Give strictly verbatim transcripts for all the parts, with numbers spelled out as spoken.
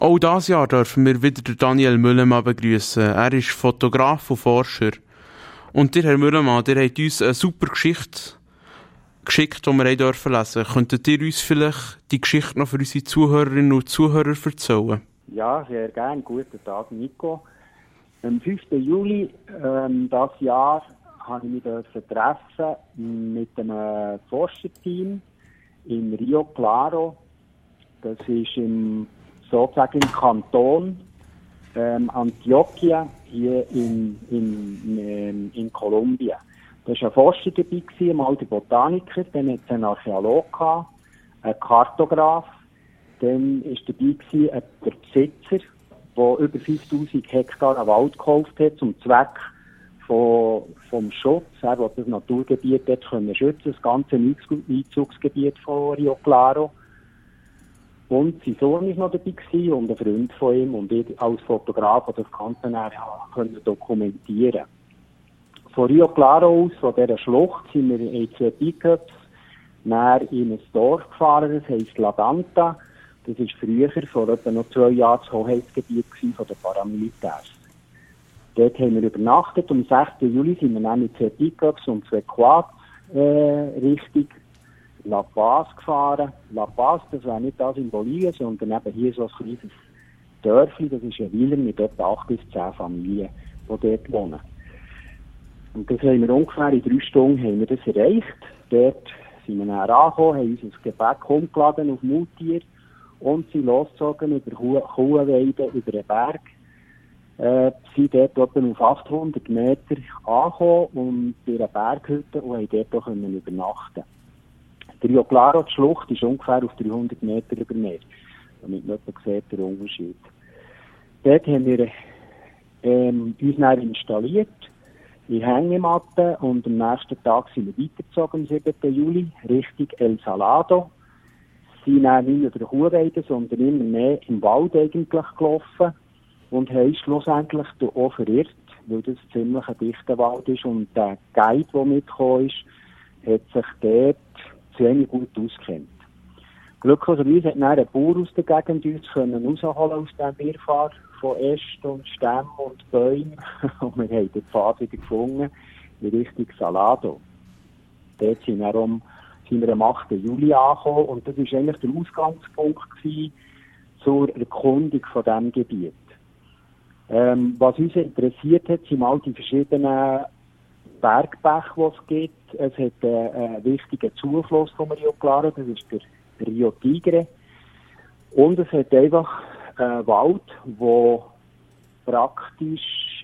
Auch dieses Jahr dürfen wir wieder Daniel Müllemann begrüßen. Er ist Fotograf und Forscher. Und ihr, Herr Müllemann, ihr habt uns eine super Geschichte geschickt, die wir lesen dürfen. Könntet ihr uns vielleicht die Geschichte noch für unsere Zuhörerinnen und Zuhörer erzählen? Ja, sehr gerne. Guten Tag, Nico. Am fünften Juli ähm, dieses Jahr habe ich mich treffen mit einem Forscherteam in Rio Claro. Das ist im, sozusagen im Kanton ähm, Antioquia hier in, in, in, in Kolumbien. Da war ein Forscher dabei, ein alter Botaniker, dann hat es einen Archäolog gehabt, einen Kartograf, dann war dabei gewesen, der Besitzer, der über fünftausend Hektar an Wald gekauft hat, zum Zweck von, vom Schutz. Er wollte das Naturgebiet dort können schützen, das ganze Einzugsgebiet von Rio Claro. Und sein Sohn war noch dabei gewesen, und ein Freund von ihm, und ich als Fotograf, der das Ganze dann dokumentieren. Von Rio Claro aus, von dieser Schlucht, sind wir in zwei Pickups näher in ein Dorf gefahren, das heisst La Danta. Das war früher, vor etwa noch zwei Jahren, das Hoheitsgebiet von den Paramilitärs. Dort haben wir übernachtet. Am sechsten Juli sind wir dann mit zwei Pickups und zwei Quads äh, Richtung La Paz gefahren. La Paz, das wäre nicht das in Bolivien, sondern eben hier so ein kleines Dörfli. Das ist ein Weiler mit etwa acht bis zehn Familien, die dort wohnen. Und das haben wir ungefähr in drei Stunden haben wir das erreicht. Dort sind wir näher angekommen, haben unser Gepäck umgeladen auf Mutier und sind losgezogen über Kuhweide, über den Berg. Äh, sind dort etwa auf achthundert Meter angekommen und bei einer Berghütte und haben dort auch können übernachten. Die Rio Claro, die Schlucht, ist ungefähr auf dreihundert Meter über Meer. Damit man etwa sieht, der Unterschied. Dort haben wir ähm, uns dann installiert in Hängematten und am nächsten Tag sind wir weitergezogen, am siebten Juli, Richtung El Salado. Sie sind dann nicht über die Kuhweide, sondern immer mehr im Wald eigentlich gelaufen und haben schlussendlich auch verirrt, weil das ziemlich ein dichter Wald ist und der Guide, der mitgekommen ist, hat sich dort zu wenig gut auskennt. Glücklicherweise hat dann ein Bauer aus der Gegend uns können rausholen aus dem Wirrwarr von Ästen und Stämmen und Bäumen. Und wir haben den Pfad wieder gefunden in Richtung Salado. Dort sind wir, um, sind wir am achten Juli angekommen und das war eigentlich der Ausgangspunkt gewesen zur Erkundung von diesem Gebiet. Ähm, was uns interessiert hat, sind all die verschiedenen Bergbäche, die es gibt. Es hat äh, einen wichtigen Zufluss vom Rio Claro, das ist der Rio Tigre. Und es hat einfach einen Wald, wo praktisch,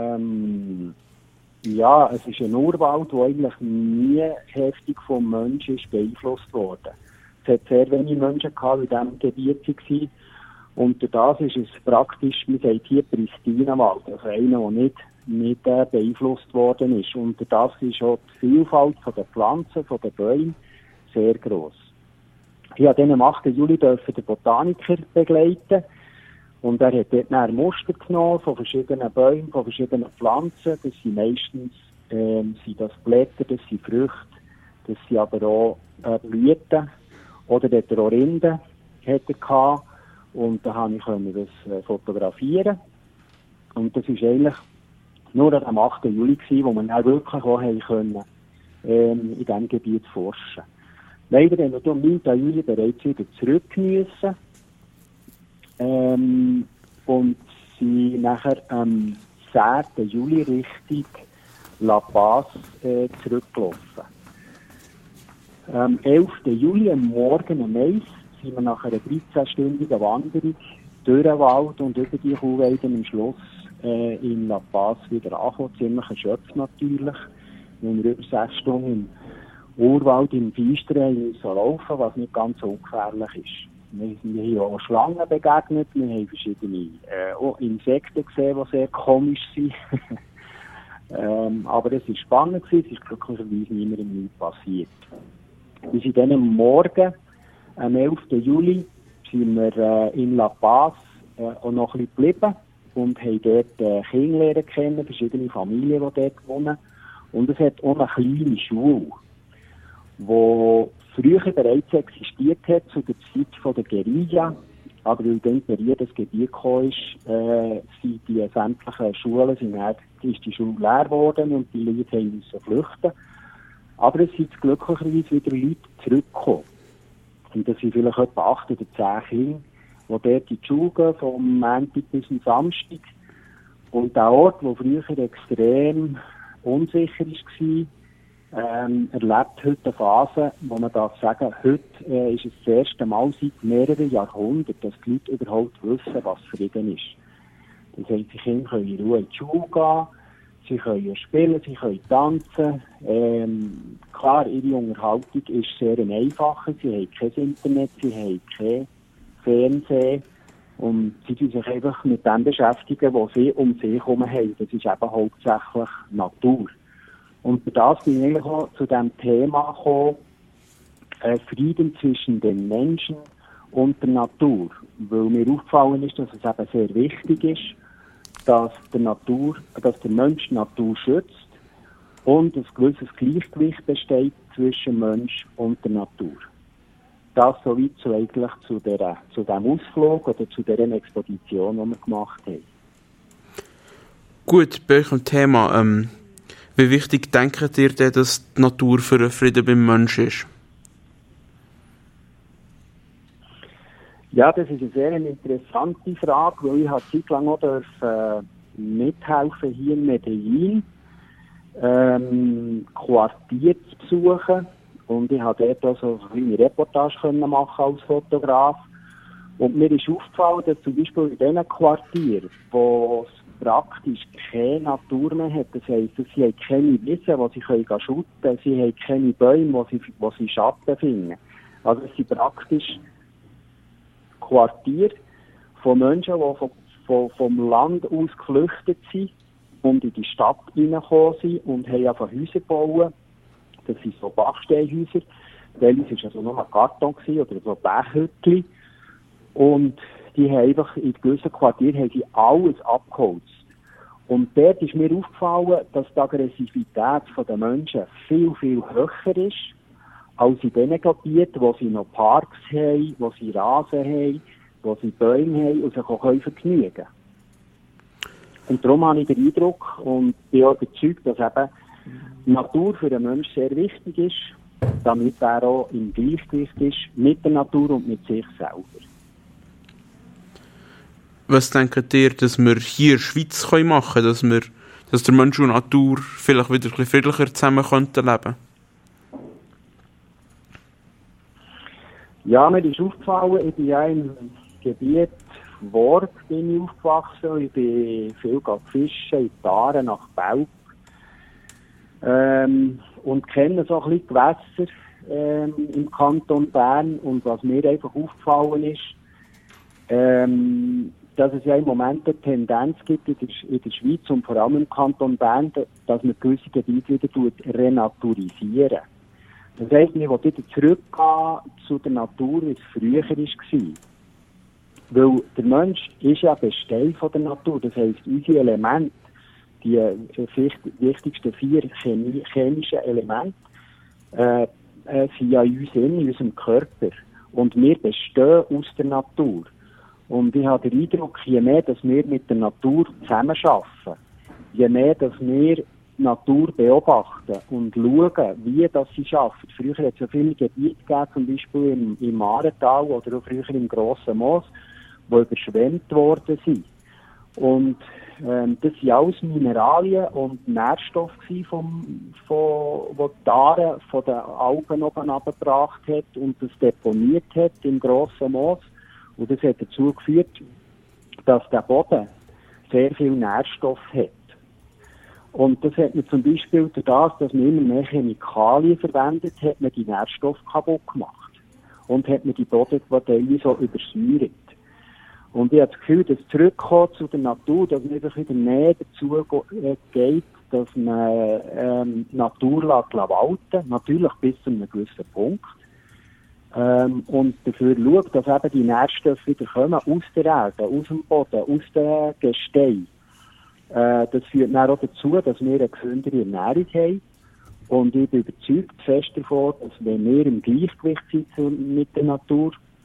ähm, ja, es ist ein Urwald, der eigentlich nie heftig vom Menschen ist beeinflusst worden. Es hat sehr wenige Menschen gehabt, die in diesem Gebiet waren. Und durch das ist es praktisch, man sagt hier pristiner Wald, also einer, der nicht, nicht äh, beeinflusst worden ist. Und durch das ist auch die Vielfalt von den Pflanzen, von den Bäumen sehr gross. Ich durfte dann am achten Juli den Botaniker begleiten. Und er hat dort ein Muster genommen von verschiedenen Bäumen, von verschiedenen Pflanzen. Das sind meistens ähm, sind das Blätter, das sind Früchte, das sind aber auch äh, Blüten. Oder dort Rinden hat er gehabt. Und da konnte ich das äh, fotografieren. Und das war eigentlich nur am achten Juli, gewesen, wo wir dann wirklich auch haben können, ähm, in diesem Gebiet forschen. Leider haben wir am neunten Juli bereits wieder zurück müssen. Ähm, und sind nachher am zehnten Juli Richtung La Paz äh, zurückgelaufen. Am elften Juli, am Morgen um eins, sind wir nach einer dreizehnstündigen Wanderung durch den Wald und über die Kuhweiden am Schluss äh, in La Paz wieder angekommen. Ziemlich erschöpft natürlich, weil wir über sechs Stunden im Urwald im Feistern laufen, was nicht ganz so ungefährlich ist. Wir, wir haben auch Schlangen begegnet, wir haben verschiedene äh, auch Insekten gesehen, die sehr komisch sind. ähm, aber es war spannend, es ist glücklicherweise niemandem nichts passiert. Wir sind dann am Morgen, am elften Juli, sind wir äh, in La Paz äh, auch noch ein bisschen geblieben und haben dort äh, Kinder lernen kennen, verschiedene Familien, die dort wohnen. Und es hat auch eine kleine Schule, die früher bereits existiert hat, zu der Zeit von der Guerilla Aber weil dann Periode das Gebiet gekommen ist, äh, sind die sämtlichen Schulen, sind dann, ist die Schule leer geworden und die Leute haben müssen flüchten. Aber es sind glücklicherweise wieder Leute zurückgekommen. Und das sind vielleicht etwa acht oder zehn Kinder, die dort in die Schule gehen, vom Montag bis zum Samstag. Und der Ort, der früher extrem unsicher war, ähm, erlebt heute eine Phase, wo man darf sagen, heute äh, ist es das erste Mal seit mehreren Jahrhunderten, dass die Leute überhaupt wissen, was Frieden ist. Das heißt, die Kinder können in Ruhe in die Schule gehen, sie können spielen, sie können tanzen. Ähm, klar, ihre Unterhaltung ist sehr einfacher, sie haben kein Internet, sie haben kein Fernsehen und sie tun sich einfach mit dem beschäftigen, was sie um sich herum haben. Das ist eben hauptsächlich Natur. Und für das bin ich eigentlich auch zu dem Thema gekommen, äh, Frieden zwischen den Menschen und der Natur. Weil mir aufgefallen ist, dass es eben sehr wichtig ist, dass der Natur, dass der Mensch die Natur schützt und ein gewisses Gleichgewicht besteht zwischen Mensch und der Natur. Das soweit so eigentlich zu, der, zu dem Ausflug oder zu dieser Expedition, die wir gemacht haben. Gut, bei euch im Thema, ähm, wie wichtig denkt ihr denn, dass die Natur für den Frieden beim Menschen ist? Ja, das ist eine sehr interessante Frage, weil ich habe zeitlang auch dürfen, äh, mithelfen hier in Medellin, ähm, Quartier zu besuchen. Und ich habe dort auch so eine kleine Reportage können machen als Fotograf. Und mir ist aufgefallen, dass zum Beispiel in diesen Quartieren, wo es praktisch keine Natur mehr hat, das heisst, sie haben keine Wiesen, wo sie können schütten können, sie haben keine Bäume, wo sie, wo sie Schatten finden. Also es sind praktisch Quartiere von Menschen, die vom, vom, vom Land aus geflüchtet sind und in die Stadt reingekommen sind und haben einfach Häuser gebaut. Das sind so Backsteinhäuser. Teilweise war also nur ein Karton oder so Blechhütchen. Und die haben einfach in gewissen Quartieren haben sie alles abgeholzt. Und dort ist mir aufgefallen, dass die Aggressivität der Menschen viel, viel höher ist als in den Gebieten, wo sie noch Parks haben, wo sie Rasen haben, wo sie Bäume haben und sich auch vergnügen können. Und darum habe ich den Eindruck und bin auch überzeugt, dass eben die Natur für den Menschen sehr wichtig ist, damit er auch im Gleichgewicht ist mit der Natur und mit sich selber. Was denkt ihr, dass wir hier in der Schweiz machen können, dass, wir, dass der Mensch und die Natur vielleicht wieder ein bisschen friedlicher zusammen könnten leben? Ja, mir ist aufgefallen, ich bin ja im Gebiet Worg bin ich aufgewachsen, ich bin viel fischen in die Aare nach Belp ähm, und kenne so ein bisschen Gewässer ähm, im Kanton Bern. Und was mir einfach aufgefallen ist, ähm, dass es ja im Moment eine Tendenz gibt in der, in der Schweiz und vor allem im Kanton Bern, dass man gewisse Gebiete wieder renaturisieren. Das heisst, wir wollen wieder zurückgehen zu der Natur, wie es früher war. Weil der Mensch ist ja Bestell von der Natur. Das heisst, unsere Elemente, die wichtigsten vier Chemie, chemischen Elemente, äh, äh, sind ja in uns in, in unserem Körper. Und wir bestehen aus der Natur. Und ich habe den Eindruck, je mehr, dass wir mit der Natur zusammenarbeiten, je mehr, dass wir die Natur beobachten und schauen, wie das sie schafft. Früher hat es ja viele Gebiete gegeben, zum Beispiel im, im Aaretal oder auch früher im Grossen Moos, die überschwemmt worden sind. Und ähm, das waren alles Mineralien und Nährstoffe, vom, von, die die Aare von den Alpen oben abgebracht hat und das deponiert hat im Grossen Moos. Und das hat dazu geführt, dass der Boden sehr viel Nährstoff hat. Und das hat man zum Beispiel durch das, dass man immer mehr Chemikalien verwendet, hat man die Nährstoffe kaputt gemacht. Und hat man die Bodenquartelle so übersäuert. Und ich habe das Gefühl, dass zurückkommen zu der Natur, dass man einfach wieder näher dazu geht, dass man ähm, die Natur lässt walten, natürlich bis zu einem gewissen Punkt. Ähm, und dafür schaut, dass eben die Nährstoffe wieder kommen aus der Erde, aus dem Boden, aus dem Gestein. Äh, das führt dann auch dazu, dass wir eine gesündere Ernährung haben. Und ich bin überzeugt fest davon, dass wenn wir im Gleichgewicht sind mit der Natur,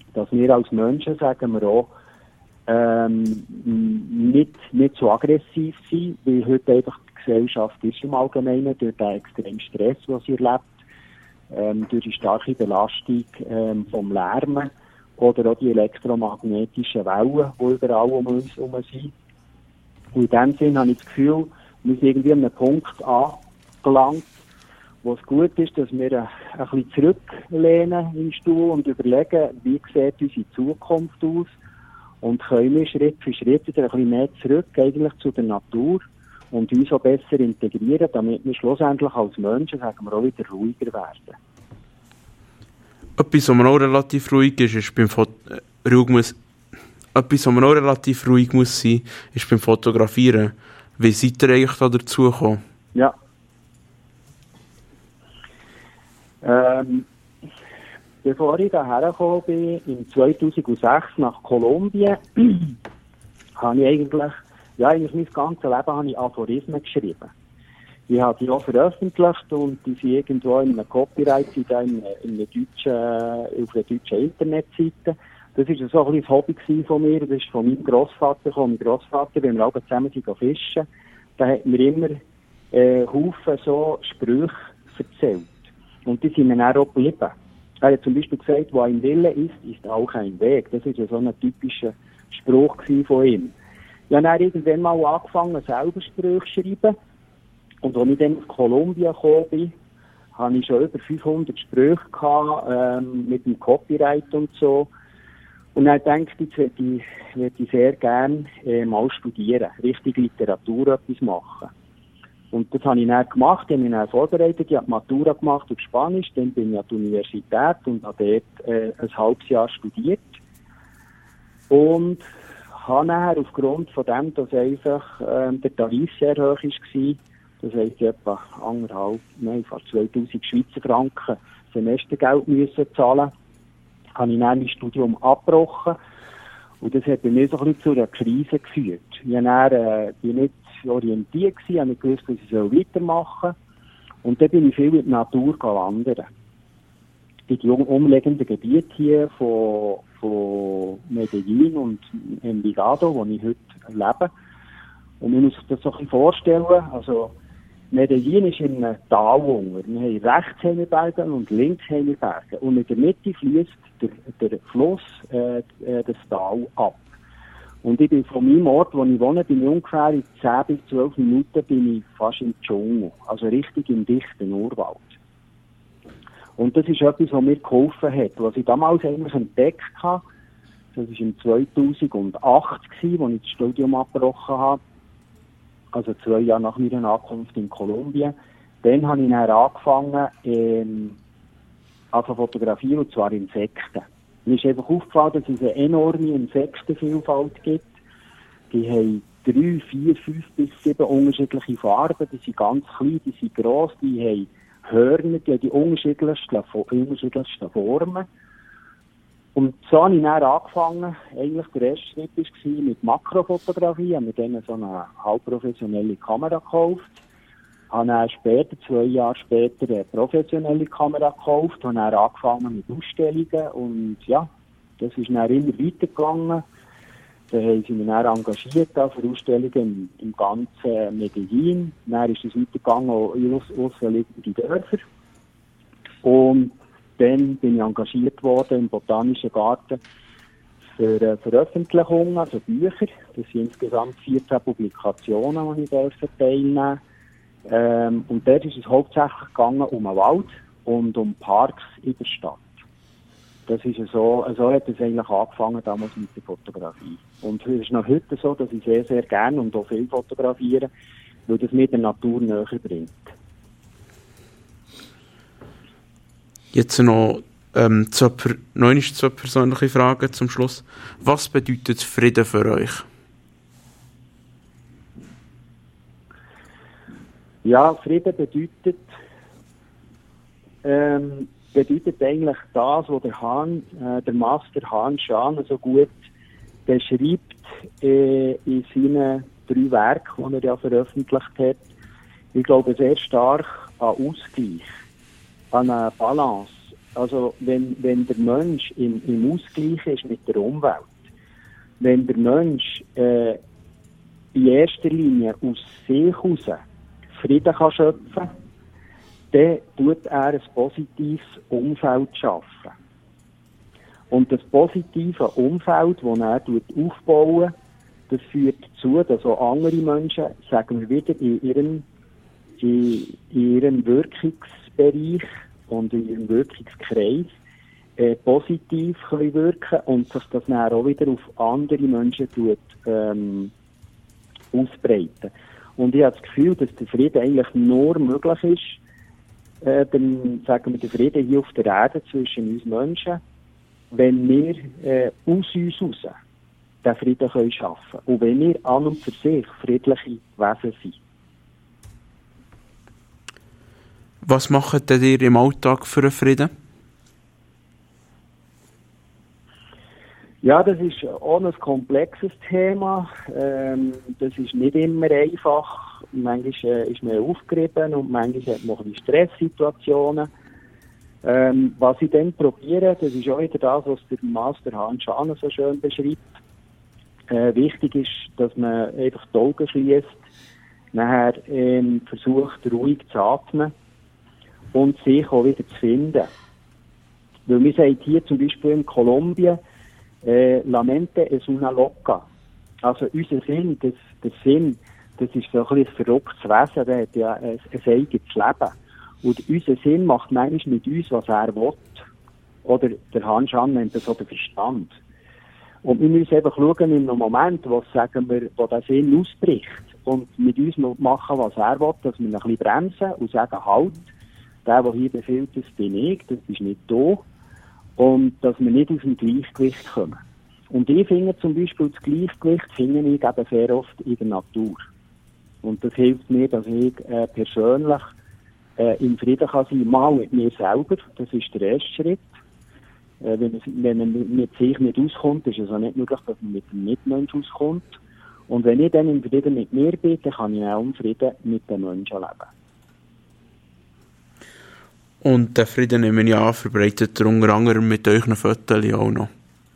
dass wir als Menschen, sagen wir auch, ähm, nicht, nicht so aggressiv sind, weil heute einfach die Gesellschaft ist im Allgemeinen durch den extremen Stress, den sie erlebt, ähm, durch die starke Belastung ähm, vom Lärmen oder auch die elektromagnetischen Wellen, die überall um uns herum sind. Und in dem Sinne habe ich das Gefühl, wir sind irgendwie an einem Punkt angelangt, wo es gut ist, dass wir ein bisschen zurücklehnen im Stuhl und überlegen, wie sieht unsere Zukunft aus und können wir Schritt für Schritt wieder ein bisschen mehr zurück eigentlich zu der Natur und uns auch besser integrieren, damit wir schlussendlich als Menschen, sagen wir, auch wieder ruhiger werden. Etwas, was man auch relativ ruhig ist, ist beim Fot- äh, ruhig muss, etwas, was man auch relativ ruhig muss sein, ist beim Fotografieren. Wie seid ihr eigentlich da dazu gekommen? Ja. Ähm, bevor ich hierher gekommen bin, im zweitausendsechs nach Kolumbien, habe ich eigentlich, ja, eigentlich mein ganzes Leben habe ich Aphorismen geschrieben. Ich habe die auch veröffentlicht und die sind irgendwo in einem Copyright in einer, in einer deutschen, auf einer deutschen Internetseite. Das war so ein bisschen das Hobby von mir, das ist von meinem Grossvater gekommen. Mein Grossvater, wenn wir alle zusammen sind fischen, da hat mir immer äh, Haufen so Sprüche erzählt. Und die sind mir dann auch geblieben. Er hat zum Beispiel gesagt, wo ein Wille ist, ist auch ein Weg. Das war ja so ein typischer Spruch von ihm. Ich habe dann irgendwann mal angefangen, selber Sprüche zu schreiben. Und als ich dann nach Kolumbien gekommen bin, hatte ich schon über fünfhundert Sprüche gehabt, ähm, mit dem Copyright und so. Und dann dachte ich, jetzt würde ich, würde ich sehr gerne äh, mal studieren, richtig Literatur etwas machen. Und das habe ich dann gemacht, ich habe mich dann vorbereitet, ich habe die Matura gemacht auf Spanisch, dann bin ich an der Universität und habe dort äh, ein halbes Jahr studiert. Und habe nachher aufgrund von dem, dass einfach äh, der Tarif sehr hoch war, das heisst etwa anderthalb, nein, fast zweitausend Schweizer Franken Semestergeld müssen zahlen, habe ich dann mein Studium abgebrochen. Und das hat bei mir so ein bisschen zu einer Krise geführt. Ich war dann, äh, bin nicht orientiert gewesen, habe nicht gewusst, was ich weitermachen soll. Und dann bin ich viel in die Natur wandern. In die umliegenden Gebiete hier von, von Medellin und Envigado, wo ich heute lebe. Und man muss sich das so ein bisschen vorstellen, also Medellin ist in einem Tal unter. Wir haben rechts haben wir Berge und links haben wir Berge. Und in der Mitte fließt der, der Fluss äh, das Tal ab. Und ich bin von meinem Ort, wo ich wohne, bin ich ungefähr in zehn bis zwölf Minuten bin ich fast im Dschungel. Also richtig im dichten Urwald. Und das ist etwas, was mir geholfen hat. Was ich damals eigentlich entdeckt habe, das war im zweitausendacht, als ich das Studium abgebrochen habe. Also zwei Jahre nach meiner Ankunft in Kolumbien. Dann habe ich dann angefangen, ähm, also fotografieren, und zwar Insekten. Mir ist einfach aufgefallen, dass es eine enorme Insektenvielfalt gibt. Die haben drei, vier, fünf bis sieben unterschiedliche Farben. Die sind ganz klein, die sind gross, die haben Hörner, die haben die unterschiedlichsten, unterschiedlichsten Formen. Und so habe ich dann angefangen, eigentlich der erste Schritt war mit Makrofotografie, habe mir dann so eine halbprofessionelle Kamera gekauft, habe dann später, zwei Jahre später, eine professionelle Kamera gekauft, habe dann angefangen mit Ausstellungen und ja, das ist dann immer weitergegangen. Da haben sie mich dann engagiert für Ausstellungen im, im ganzen Medellin. Dann ist es weitergegangen auch in ausliegende Dörfer. Und dann bin ich engagiert worden im Botanischen Garten für äh, Veröffentlichungen, also Bücher. Das sind insgesamt vierzehn Publikationen, die ich teilnehmen durfte. Ähm, und dort ist es hauptsächlich gegangen um den Wald und um Parks in der Stadt. Das ist so, so hat es eigentlich angefangen damals mit der Fotografie. Und es ist noch heute so, dass ich sehr, sehr gerne und auch viel fotografiere, weil das mir der Natur näher bringt. Jetzt noch ähm, zwei, noch zwei persönliche Fragen zum Schluss. Was bedeutet Frieden für euch? Ja, Frieden bedeutet, ähm, bedeutet eigentlich das, was der Hahn, äh, der Master Hahn Shan so gut beschreibt äh, in seinen drei Werken, die er ja veröffentlicht hat. Ich glaube sehr stark an Ausgleich, an eine Balance Also wenn, wenn der Mensch im, im Ausgleich ist mit der Umwelt, wenn der Mensch äh, in erster Linie aus sich heraus Frieden kann schöpfen, dann tut er ein positives Umfeld schaffen. Und das positive Umfeld, das er aufbaut, das führt dazu, dass auch andere Menschen, sagen wir wieder, in ihrem, in, in ihrem Wirkungsbereich und in ihrem Wirkungskreis äh, positiv können wirken und sich das dann auch wieder auf andere Menschen tut, ähm, ausbreiten. Und ich habe das Gefühl, dass der Frieden eigentlich nur möglich ist, äh, dann sagen wir, der Frieden hier auf der Erde zwischen uns Menschen, wenn wir äh, aus uns heraus den Frieden können schaffen. Und wenn wir an und für sich friedliche Wesen sind. Was macht denn ihr im Alltag für einen Frieden? Ja, das ist auch ein komplexes Thema. Ähm, das ist nicht immer einfach. Manchmal äh, ist man aufgerieben und manchmal hat man auch Stresssituationen. Ähm, was ich dann probiere, das ist auch wieder das, was der Master Hans Schane so schön beschreibt. Äh, wichtig ist, dass man einfach die Augen schließt, nachher ähm, versucht, ruhig zu atmen und sich auch wieder zu finden. Weil wir sagen hier zum Beispiel in Kolumbien, äh, la mente es una loca. Also unser Sinn, das, der Sinn, das ist so ein bisschen ein verrücktes Wesen, der hat ja ein, ein eigenes Leben. Und unser Sinn macht manchmal mit uns, was er will. Oder der Hans Schane nennt das auch den Verstand. Und wir müssen einfach schauen, in einem Moment, wo, sagen wir, wo der Sinn ausbricht und mit uns machen, was er will, dass wir ein bisschen bremsen und sagen, halt, der, der hier befiehlt, das bin ich, das ist nicht du. Und dass wir nicht aus dem Gleichgewicht kommen. Und ich finde zum Beispiel, das Gleichgewicht finde ich eben sehr oft in der Natur. Und das hilft mir, dass ich äh, persönlich äh, im Frieden kann sein, mal mit mir selber, das ist der erste Schritt. Äh, wenn, es, wenn man mit sich nicht auskommt, ist es auch nicht möglich, dass man mit dem Mitmenschen auskommt. Und wenn ich dann im Frieden mit mir bin, dann kann ich auch im Frieden mit den Menschen leben. Und den Frieden, nehme ich an, verbreitet ihr unter anderem mit euren Fotos auch noch.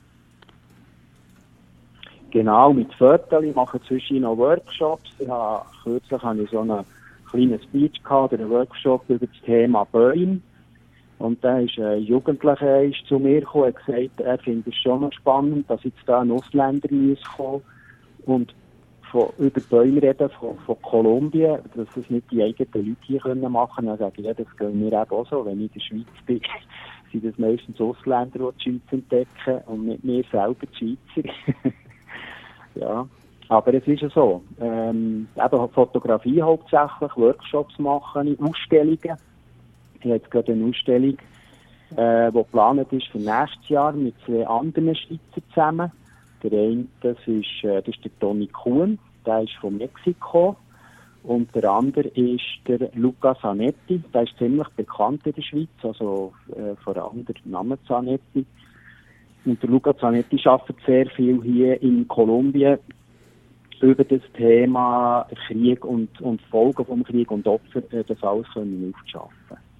Genau, mit Fotos. Ich mache zwischen noch Workshops. Ich habe, kürzlich hatte ich so einen kleinen Speech gehabt, oder einen Workshop über das Thema Bäume. Und da ist ein Jugendlicher ist zu mir gekommen und gesagt, er findet es schon noch spannend, dass jetzt da ein Ausländer muss kommen und von, über Bäume reden von, von Kolumbien, dass das nicht die eigenen Leute hier können machen. Dann sage ich, ja, das geht mir eben auch so. Wenn ich in der Schweiz bin, sind das meistens Ausländer, die die Schweiz entdecken und nicht mir selber die Schweizer. Ja, aber es ist ja so. Ähm, eben Fotografie hauptsächlich, Workshops machen, Ausstellungen. Ich habe jetzt gerade eine Ausstellung, äh, die geplant ist für nächstes Jahr mit zwei anderen Schweizer zusammen. Der eine, das ist, äh, das ist der Toni Kuhn, der ist von Mexiko. Und der andere ist der Luca Zanetti, der ist ziemlich bekannt in der Schweiz, also äh, vor allem der Name Zanetti. Und der Luca Zanetti arbeitet sehr viel hier in Kolumbien über das Thema Krieg und, und Folgen vom Krieg und Opfer, äh, das alles können aufzuschaffen.